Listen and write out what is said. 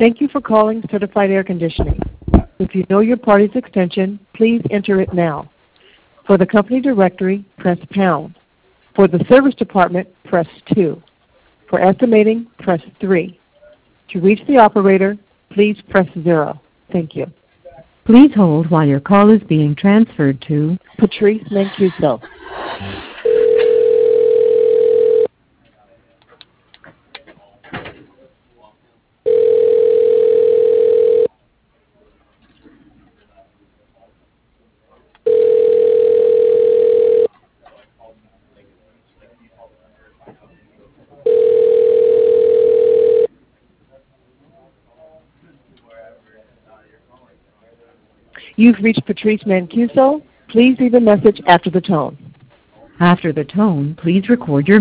Thank you for calling Certified Air Conditioning. If you know your party's extension, please enter it now. For the company directory, press pound. For the service department, press 2. For estimating, press 3. To reach the operator, please press 0. Thank you. Please hold while your call is being transferred to Patrice Mancuso. You've reached Patrice Mancuso. Please leave a message after the tone. After the tone, please record your